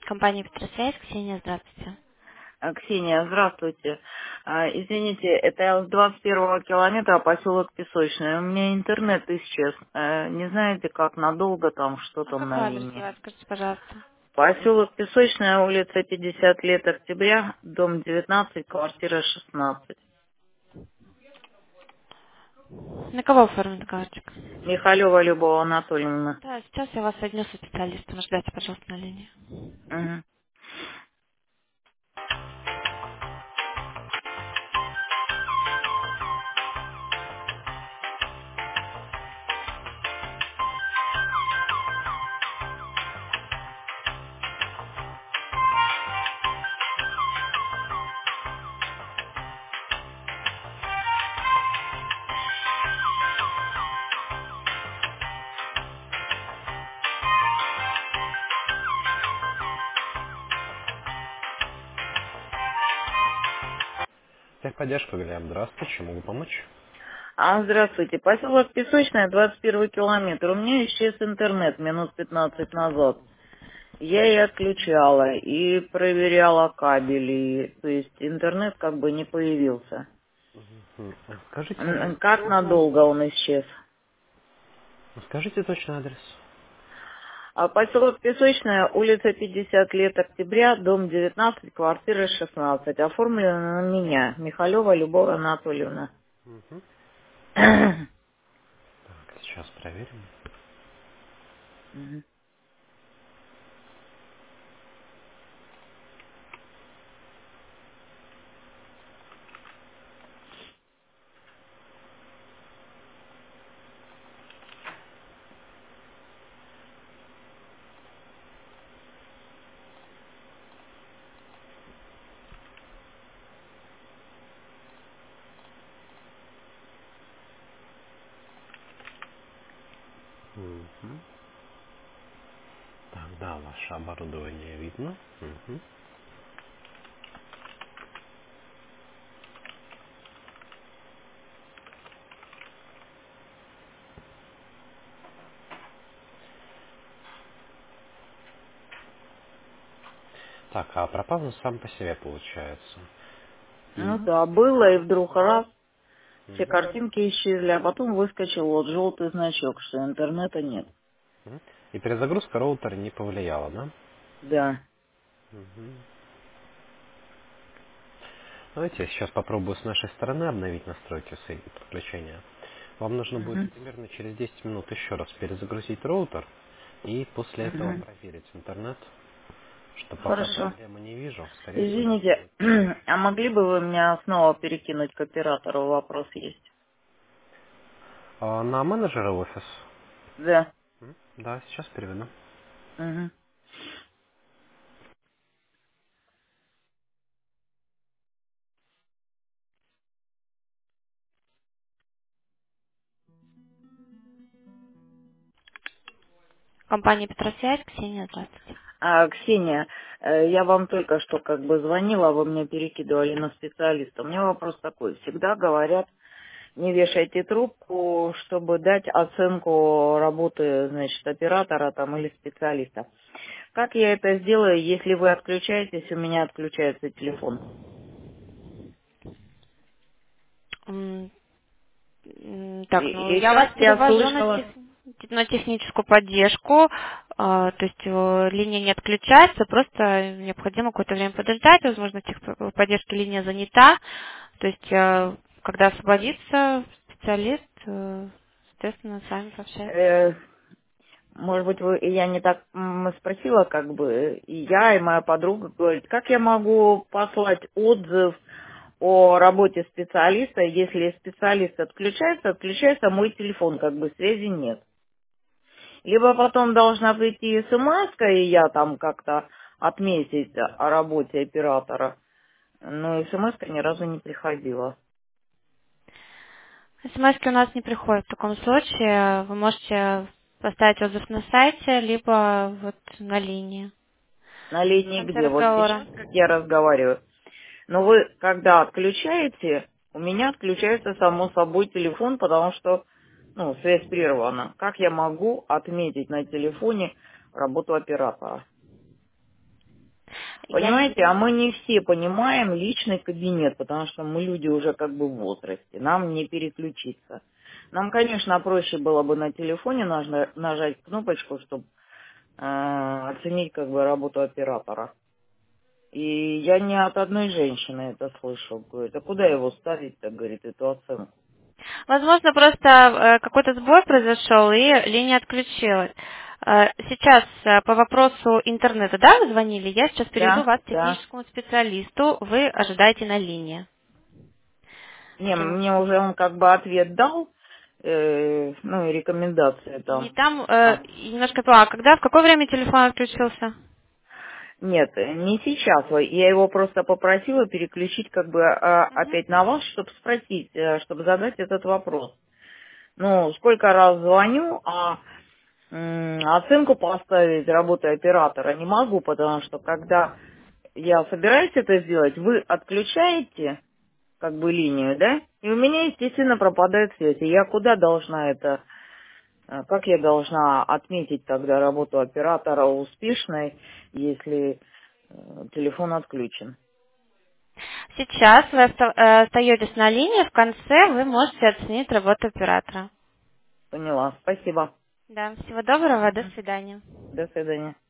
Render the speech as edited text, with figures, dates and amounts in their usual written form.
Компания Петросвязь, Ксения, здравствуйте. Ксения, здравствуйте. Извините, это я с 21 километра, поселок Песочный. У меня интернет исчез. Не знаете, как надолго там, что А там на какой адрес у линии? вас, скажите, пожалуйста? Поселок Песочная, улица 50 лет октября, дом 19, квартира 16. На кого оформлен договорчик? Михалева Любовь Анатольевна. Да, сейчас я вас соединю со специалистом. Ждайте, пожалуйста, на линии. Мгм. Техподдержка, Глеб, здравствуйте, чем могу помочь? Здравствуйте. Поселок Песочная, 21 километр. У меня исчез интернет минут 15 назад. Я и отключала, и проверяла кабели, то есть интернет как бы не появился. Скажите Как точно, надолго он исчез? скажите точно адрес. Поселок Песочная, улица 50 лет октября, дом 19, квартира 16. Оформлено на меня, Михалева Любовь Анатольевна. Мгм. Так, сейчас проверим. Мгм. Мгм. Так, да, ваше оборудование видно. Мгм. Так, а пропал он сам по себе получается. Ну И... да, было, и вдруг раз, все Мгм. картинки исчезли, а потом выскочил вот желтый значок, что интернета нет. Мгм. И перезагрузка роутера не повлияла, да? Да. Мгм. Давайте я сейчас попробую с нашей стороны обновить настройки подключения. Вам нужно будет Мгм. примерно через 10 минут еще раз перезагрузить роутер и после этого Мгм. проверить интернет, что пока Хорошо. проблемы не вижу, скорее всего должно Извините, будет появиться. а могли бы вы меня снова перекинуть к оператору? Вопрос есть. На менеджера офис? Да. Да, сейчас переведу. Мгм. Компания Петросвязь, Ксения, здравствуйте. Ксения, я вам только что как бы звонила, вы мне перекидывали на специалиста. У меня вопрос такой. Всегда говорят, не вешайте трубку, чтобы дать оценку работы, значит, оператора там или специалиста. Как я это сделаю, если вы отключаетесь, у меня отключается телефон? М, И, Так, ну и я сейчас вас я перевожу на, слышала... на техническую поддержку. То есть линия не отключается, просто необходимо какое-то время подождать. Возможно, техподдержки линия занята. То есть, когда освободится специалист, соответственно, с вами пообщается. э, Может быть, я не так спросила, как бы, и я, и моя подруга говорит, как я могу послать отзыв о работе специалиста, если специалист отключается, отключается мой телефон, как бы связи нет. Либо потом должна прийти смс и я там как-то отметить о работе оператора. Но смс ни разу не приходила. СМС у нас не приходят в таком случае. Вы можете поставить отзыв на сайте, либо вот на линии. На В линии конце где? Вот разговора. сейчас, как я разговариваю. Но вы, когда отключаете, у меня отключается само собой телефон, потому что, ну, связь прервана. Как я могу отметить на телефоне работу оператора? Я не Понимаете, а вижу. мы не все понимаем личный кабинет, потому что мы люди уже как бы в возрасте, нам не переключиться. Нам, конечно, проще было бы на телефоне нажать кнопочку, чтобы оценить как бы работу оператора. И я не от одной женщины это слышал. Говорит, а куда его ставить-то, говорит, эту оценку? Возможно, просто какой-то сбой произошел, и линия отключилась. Сейчас по вопросу интернета, да, вы звонили? Я сейчас переведу Да, вас к да. техническому специалисту. Вы ожидаете на линии. Не, Всё. мне уже он как бы ответ дал, ну и рекомендации И там. там А. немножко поняла, когда, в какое время телефон отключился? Нет, не сейчас. Я его просто попросила переключить как бы Мгм. опять на вас, чтобы спросить, чтобы задать этот вопрос. Ну, сколько раз звоню, а оценку поставить работы оператора не могу, потому что когда я собираюсь это сделать, вы отключаете как бы линию, да? И у меня, естественно, пропадает связь. И я куда должна это, как я должна отметить тогда работу оператора успешной, если телефон отключен? Сейчас вы остаетесь на линии, в конце вы можете оценить работу оператора. Поняла. Спасибо. Да, всего доброго, до Мгм. свидания. До свидания.